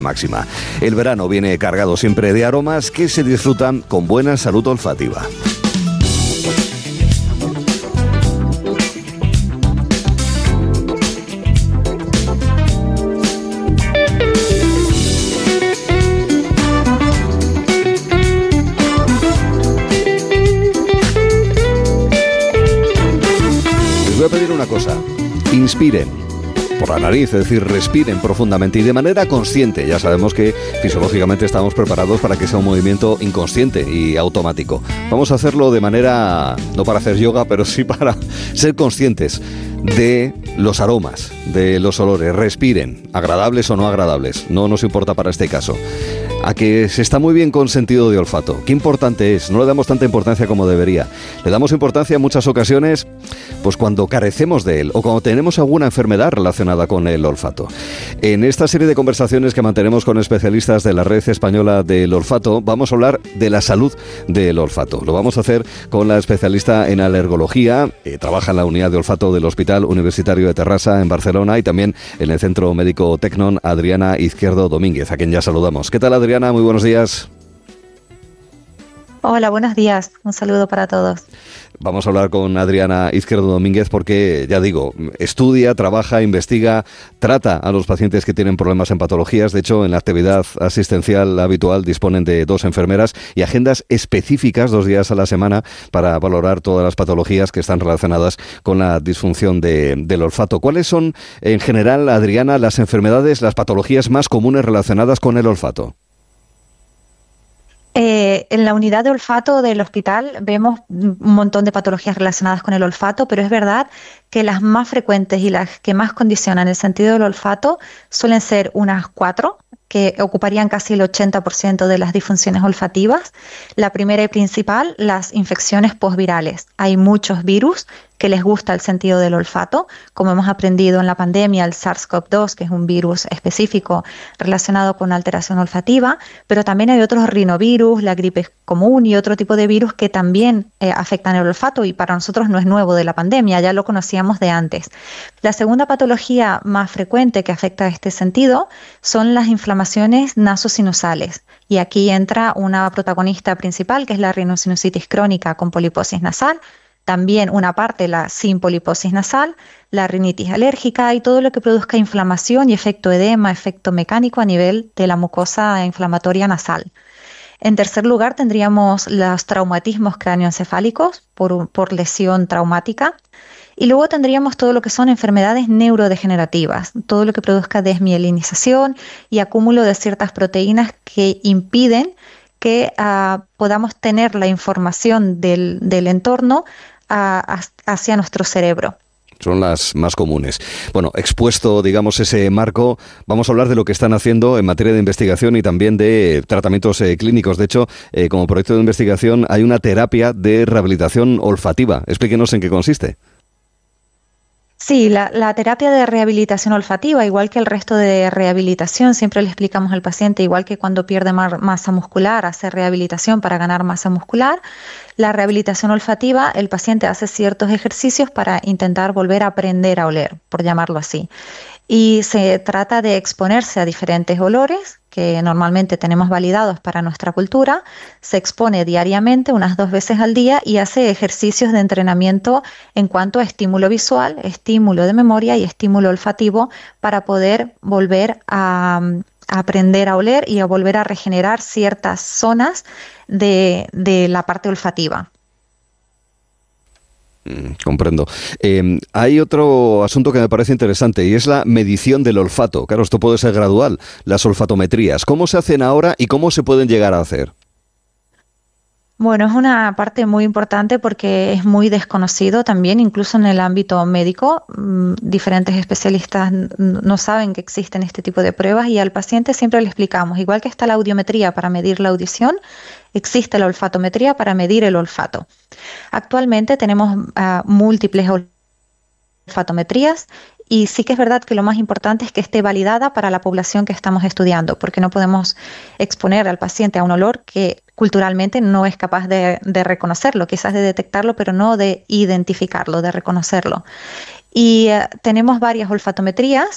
máxima. El verano viene cargado siempre de aromas que se disfrutan con buena salud olfativa. Les voy a pedir una cosa: inspiren por la nariz, es decir, respiren profundamente y de manera consciente. Ya sabemos que fisiológicamente estamos preparados para que sea un movimiento inconsciente y automático. Vamos a hacerlo de manera, no para hacer yoga, pero sí para ser conscientes de los aromas, de los olores. Respiren, agradables o no agradables, no nos importa para este caso. A que se está muy bien con sentido de olfato. Qué importante es, no le damos tanta importancia como debería. Le damos importancia en muchas ocasiones, pues cuando carecemos de él o cuando tenemos alguna enfermedad relacionada con el olfato. En esta serie de conversaciones que mantenemos con especialistas de la Red Española del Olfato, vamos a hablar de la salud del olfato. Lo vamos a hacer con la especialista en alergología, trabaja en la unidad de olfato del Hospital Universitario de Terrassa en Barcelona y también en el Centro Médico Tecnon, Adriana Izquierdo Domínguez, a quien ya saludamos. ¿Qué tal, Adriana? Muy buenos días. Hola, buenos días. Un saludo para todos. Vamos a hablar con Adriana Izquierdo Domínguez porque, ya digo, estudia, trabaja, investiga, trata a los pacientes que tienen problemas en patologías. De hecho, en la actividad asistencial habitual disponen de 2 enfermeras y agendas específicas 2 días a la semana para valorar todas las patologías que están relacionadas con la disfunción del olfato. ¿Cuáles son, en general, Adriana, las enfermedades, las patologías más comunes relacionadas con el olfato? En la unidad de olfato del hospital vemos un montón de patologías relacionadas con el olfato, pero es verdad que las más frecuentes y las que más condicionan el sentido del olfato suelen ser unas 4, que ocuparían casi el 80% de las disfunciones olfativas. La primera y principal, las infecciones posvirales. Hay muchos virus que les gusta el sentido del olfato, como hemos aprendido en la pandemia, el SARS-CoV-2, que es un virus específico relacionado con alteración olfativa, pero también hay otros rinovirus, la gripe común y otro tipo de virus que también afectan el olfato y para nosotros no es nuevo de la pandemia, ya lo conocíamos de antes. La segunda patología más frecuente que afecta a este sentido son las inflamaciones nasosinusales. Y aquí entra una protagonista principal, que es la rhinosinusitis crónica con poliposis nasal, también una parte la sin poliposis nasal, la rinitis alérgica y todo lo que produzca inflamación y efecto edema, efecto mecánico a nivel de la mucosa inflamatoria nasal. En tercer lugar tendríamos los traumatismos cráneoencefálicos por lesión traumática. Y luego tendríamos todo lo que son enfermedades neurodegenerativas, todo lo que produzca desmielinización y acúmulo de ciertas proteínas que impiden que podamos tener la información del entorno hacia nuestro cerebro. Son las más comunes. Bueno, expuesto, digamos, ese marco, vamos a hablar de lo que están haciendo en materia de investigación y también de tratamientos clínicos. De hecho, como proyecto de investigación hay una terapia de rehabilitación olfativa. Explíquenos en qué consiste. Sí, la terapia de rehabilitación olfativa, igual que el resto de rehabilitación, siempre le explicamos al paciente, igual que cuando pierde masa muscular, hace rehabilitación para ganar masa muscular. La rehabilitación olfativa, el paciente hace ciertos ejercicios para intentar volver a aprender a oler, por llamarlo así. Y se trata de exponerse a diferentes olores que normalmente tenemos validados para nuestra cultura. Se expone diariamente unas 2 veces al día y hace ejercicios de entrenamiento en cuanto a estímulo visual, estímulo de memoria y estímulo olfativo para poder volver a aprender a oler y a volver a regenerar ciertas zonas de la parte olfativa. Comprendo. Hay otro asunto que me parece interesante y es la medición del olfato. Claro, esto puede ser gradual, las olfatometrías. ¿Cómo se hacen ahora y cómo se pueden llegar a hacer? Bueno, es una parte muy importante porque es muy desconocido también, incluso en el ámbito médico. Diferentes especialistas no saben que existen este tipo de pruebas y al paciente siempre le explicamos, igual que está la audiometría para medir la audición, existe la olfatometría para medir el olfato. Actualmente tenemos múltiples olfatometrías. Y sí que es verdad que lo más importante es que esté validada para la población que estamos estudiando, porque no podemos exponer al paciente a un olor que culturalmente no es capaz de reconocerlo, quizás de detectarlo, pero no de identificarlo, de reconocerlo. Y tenemos varias olfatometrías.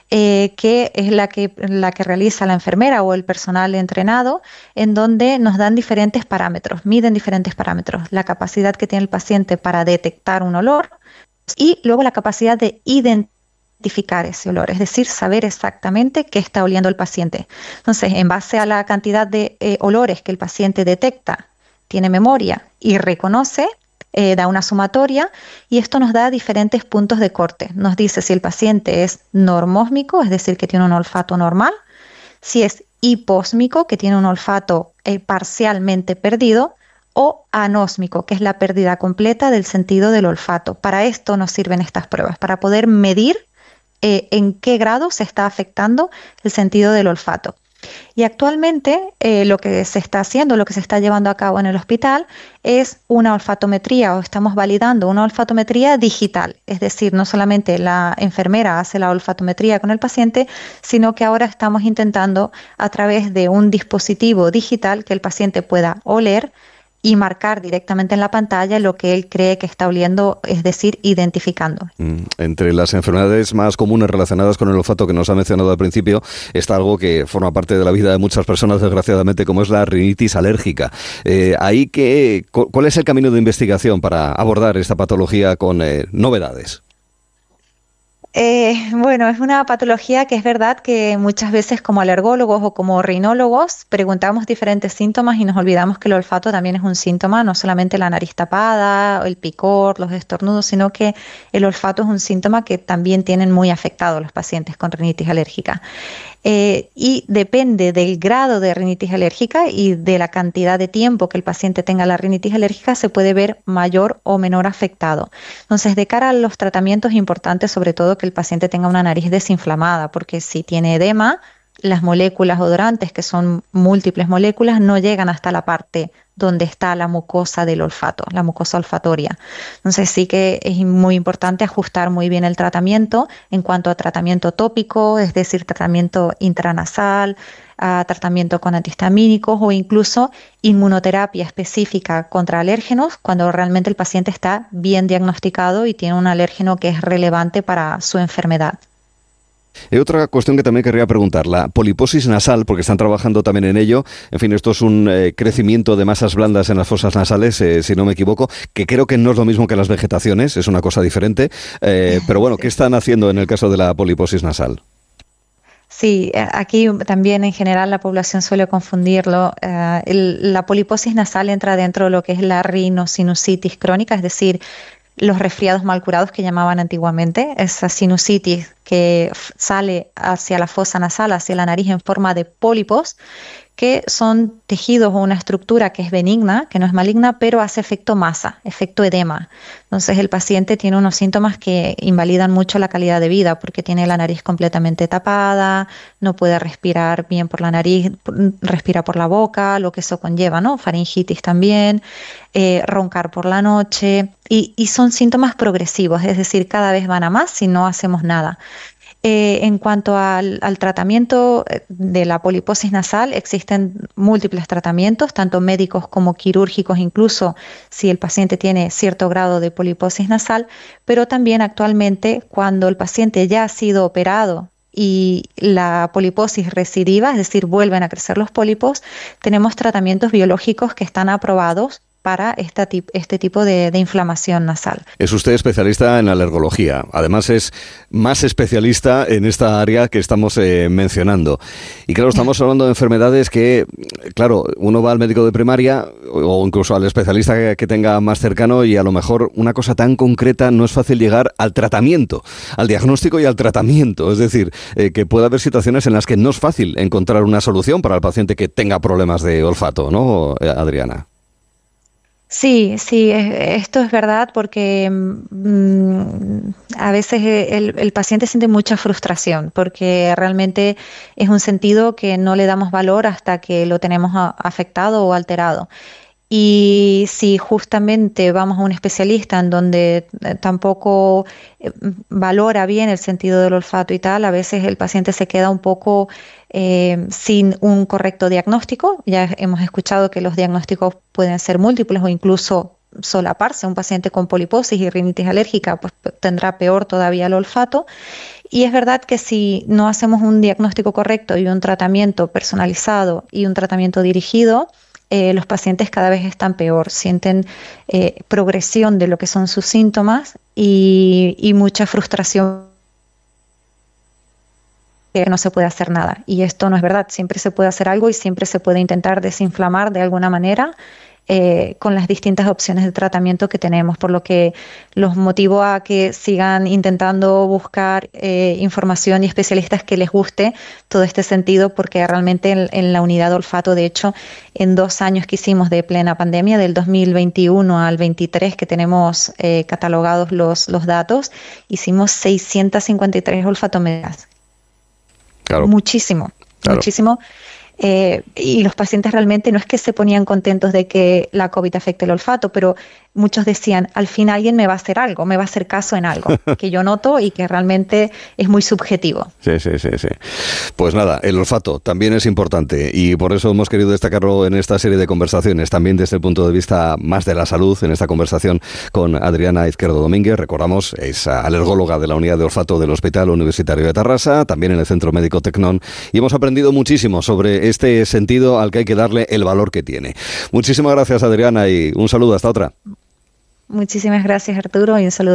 que es la que realiza la enfermera o el personal entrenado, en donde nos dan diferentes parámetros, miden diferentes parámetros, la capacidad que tiene el paciente para detectar un olor y luego la capacidad de identificar ese olor, es decir, saber exactamente qué está oliendo el paciente. Entonces, en base a la cantidad de olores que el paciente detecta, tiene memoria y reconoce, da una sumatoria y esto nos da diferentes puntos de corte. Nos dice si el paciente es normósmico, es decir, que tiene un olfato normal, si es hipósmico, que tiene un olfato parcialmente perdido, o anósmico, que es la pérdida completa del sentido del olfato. Para esto nos sirven estas pruebas, para poder medir en qué grado se está afectando el sentido del olfato. Y actualmente lo que se está haciendo, lo que se está llevando a cabo en el hospital es una olfatometría, o estamos validando una olfatometría digital. Es decir, no solamente la enfermera hace la olfatometría con el paciente, sino que ahora estamos intentando a través de un dispositivo digital que el paciente pueda oler y marcar directamente en la pantalla lo que él cree que está oliendo, es decir, identificando. Entre las enfermedades más comunes relacionadas con el olfato que nos ha mencionado al principio está algo que forma parte de la vida de muchas personas, desgraciadamente, como es la rinitis alérgica. ¿Cuál es el camino de investigación para abordar esta patología con novedades? Bueno, es una patología que es verdad que muchas veces como alergólogos o como rinólogos preguntamos diferentes síntomas y nos olvidamos que el olfato también es un síntoma, no solamente la nariz tapada, el picor, los estornudos, sino que el olfato es un síntoma que también tienen muy afectados los pacientes con rinitis alérgica. Y depende del grado de rinitis alérgica y de la cantidad de tiempo que el paciente tenga la rinitis alérgica, se puede ver mayor o menor afectado. Entonces, de cara a los tratamientos, es importante sobre todo que el paciente tenga una nariz desinflamada, porque si tiene edema, las moléculas odorantes, que son múltiples moléculas, no llegan hasta la parte donde está la mucosa del olfato, la mucosa olfatoria. Entonces sí que es muy importante ajustar muy bien el tratamiento en cuanto a tratamiento tópico, es decir, tratamiento intranasal, a tratamiento con antihistamínicos o incluso inmunoterapia específica contra alérgenos cuando realmente el paciente está bien diagnosticado y tiene un alérgeno que es relevante para su enfermedad. Otra cuestión que también querría preguntar, la poliposis nasal, porque están trabajando también en ello. En fin, esto es un crecimiento de masas blandas en las fosas nasales, si no me equivoco, que creo que no es lo mismo que las vegetaciones, es una cosa diferente. Pero bueno, ¿qué están haciendo en el caso de la poliposis nasal? Sí, aquí también en general la población suele confundirlo. La poliposis nasal entra dentro de lo que es la rinosinusitis crónica, es decir, los resfriados mal curados que llamaban antiguamente, esa sinusitis que sale hacia la fosa nasal, hacia la nariz en forma de pólipos, que son tejidos o una estructura que es benigna, que no es maligna, pero hace efecto masa, efecto edema. Entonces el paciente tiene unos síntomas que invalidan mucho la calidad de vida porque tiene la nariz completamente tapada, no puede respirar bien por la nariz, respira por la boca, lo que eso conlleva, ¿no? Faringitis también, roncar por la noche y son síntomas progresivos, es decir, cada vez van a más si no hacemos nada. En cuanto al tratamiento de la poliposis nasal, existen múltiples tratamientos, tanto médicos como quirúrgicos, incluso si el paciente tiene cierto grado de poliposis nasal, pero también actualmente cuando el paciente ya ha sido operado y la poliposis recidiva, es decir, vuelven a crecer los pólipos, tenemos tratamientos biológicos que están aprobados para este tipo de inflamación nasal. Es usted especialista en alergología, además es más especialista en esta área que estamos mencionando. Y claro, estamos hablando de enfermedades que, claro, uno va al médico de primaria o incluso al especialista que tenga más cercano y a lo mejor una cosa tan concreta no es fácil llegar al tratamiento, al diagnóstico y al tratamiento. Es decir, que puede haber situaciones en las que no es fácil encontrar una solución para el paciente que tenga problemas de olfato, ¿no, Adriana? Sí, esto es verdad porque a veces el paciente siente mucha frustración porque realmente es un sentido que no le damos valor hasta que lo tenemos afectado o alterado. Y si justamente vamos a un especialista en donde tampoco valora bien el sentido del olfato y tal, a veces el paciente se queda un poco sin un correcto diagnóstico. Ya hemos escuchado que los diagnósticos pueden ser múltiples o incluso solaparse. Un paciente con poliposis y rinitis alérgica pues tendrá peor todavía el olfato. Y es verdad que si no hacemos un diagnóstico correcto y un tratamiento personalizado y un tratamiento dirigido, los pacientes cada vez están peor, sienten progresión de lo que son sus síntomas y mucha frustración, que no se puede hacer nada. Y esto no es verdad, siempre se puede hacer algo y siempre se puede intentar desinflamar de alguna manera con las distintas opciones de tratamiento que tenemos, por lo que los motivo a que sigan intentando buscar información y especialistas que les guste todo este sentido, porque realmente en la unidad de olfato, de hecho, en 2 años que hicimos de plena pandemia, del 2021 al 23, que tenemos catalogados los datos, hicimos 653 olfatometrías. Claro. Muchísimo, claro. Muchísimo. Y los pacientes realmente no es que se ponían contentos de que la COVID afecte el olfato, pero muchos decían, al fin alguien me va a hacer algo, me va a hacer caso en algo, que yo noto y que realmente es muy subjetivo. Sí. Pues nada, el olfato también es importante y por eso hemos querido destacarlo en esta serie de conversaciones, también desde el punto de vista más de la salud, en esta conversación con Adriana Izquierdo Domínguez. Recordamos, es alergóloga de la unidad de olfato del Hospital Universitario de Tarrasa, también en el Centro Médico Tecnón, y hemos aprendido muchísimo sobre este sentido al que hay que darle el valor que tiene. Muchísimas gracias, Adriana, y un saludo, hasta otra. Muchísimas gracias, Arturo, y un saludo.